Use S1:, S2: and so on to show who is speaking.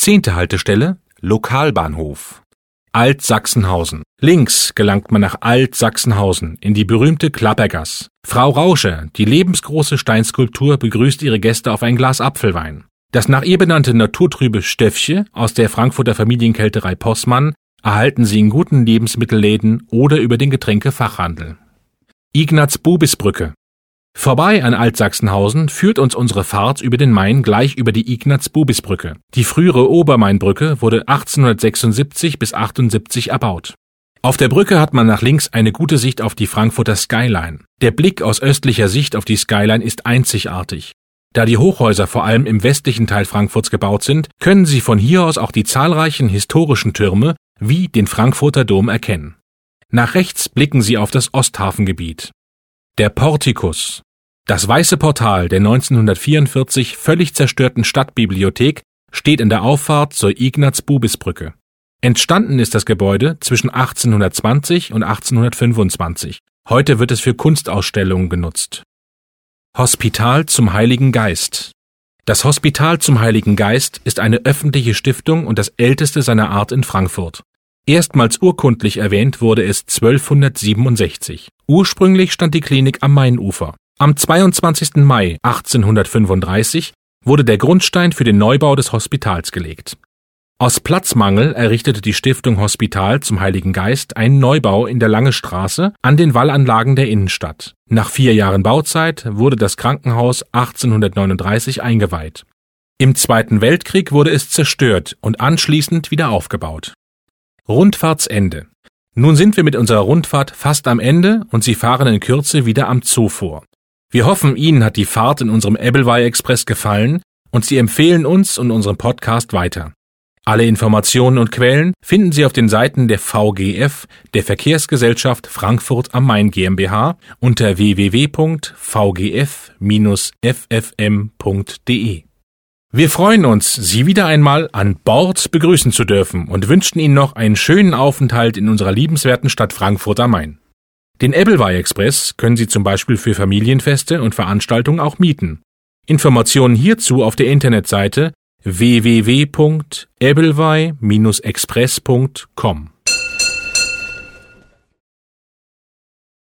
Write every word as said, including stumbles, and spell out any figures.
S1: Zehnte Haltestelle: Lokalbahnhof. Alt-Sachsenhausen. Links gelangt man nach Alt-Sachsenhausen in die berühmte Klappergass. Frau Rauscher, die lebensgroße Steinskulptur, begrüßt ihre Gäste auf ein Glas Apfelwein. Das nach ihr benannte naturtrübe Stöffche aus der Frankfurter Familienkälterei Possmann erhalten Sie in guten Lebensmittelläden oder über den Getränkefachhandel. Ignaz-Bubis-Brücke. Vorbei an Alt-Sachsenhausen führt uns unsere Fahrt über den Main gleich über die Ignaz-Bubis-Brücke. Die frühere Obermainbrücke wurde achtzehnhundertsechsundsiebzig bis achtundsiebzig erbaut. Auf der Brücke hat man nach links eine gute Sicht auf die Frankfurter Skyline. Der Blick aus östlicher Sicht auf die Skyline ist einzigartig. Da die Hochhäuser vor allem im westlichen Teil Frankfurts gebaut sind, können Sie von hier aus auch die zahlreichen historischen Türme wie den Frankfurter Dom erkennen. Nach rechts blicken Sie auf das Osthafengebiet. Der Portikus. Das weiße Portal der neunzehnhundertvierundvierzig völlig zerstörten Stadtbibliothek steht in der Auffahrt zur Ignaz-Bubis-Brücke. Entstanden ist das Gebäude zwischen achtzehnhundertzwanzig und achtzehnhundertfünfundzwanzig. Heute wird es für Kunstausstellungen genutzt. Hospital zum Heiligen Geist. Das Hospital zum Heiligen Geist ist eine öffentliche Stiftung und das älteste seiner Art in Frankfurt. Erstmals urkundlich erwähnt wurde es zwölfhundertsiebenundsechzig. Ursprünglich stand die Klinik am Mainufer. Am zweiundzwanzigsten Mai achtzehnhundertfünfunddreißig wurde der Grundstein für den Neubau des Hospitals gelegt. Aus Platzmangel errichtete die Stiftung Hospital zum Heiligen Geist einen Neubau in der Lange Straße an den Wallanlagen der Innenstadt. Nach vier Jahren Bauzeit wurde das Krankenhaus achtzehnhundertneununddreißig eingeweiht. Im Zweiten Weltkrieg wurde es zerstört und anschließend wieder aufgebaut. Rundfahrtsende. Nun sind wir mit unserer Rundfahrt fast am Ende und Sie fahren in Kürze wieder am Zoo vor. Wir hoffen, Ihnen hat die Fahrt in unserem Ebbelwei-Express gefallen und Sie empfehlen uns und unseren Podcast weiter. Alle Informationen und Quellen finden Sie auf den Seiten der V G F, der Verkehrsgesellschaft Frankfurt am Main GmbH, unter w w w punkt v g f bindestrich f f m punkt d e. Wir freuen uns, Sie wieder einmal an Bord begrüßen zu dürfen und wünschen Ihnen noch einen schönen Aufenthalt in unserer liebenswerten Stadt Frankfurt am Main. Den Ebbelwei-Express können Sie zum Beispiel für Familienfeste und Veranstaltungen auch mieten. Informationen hierzu auf der Internetseite w w w punkt ebbelwei Bindestrich express punkt com.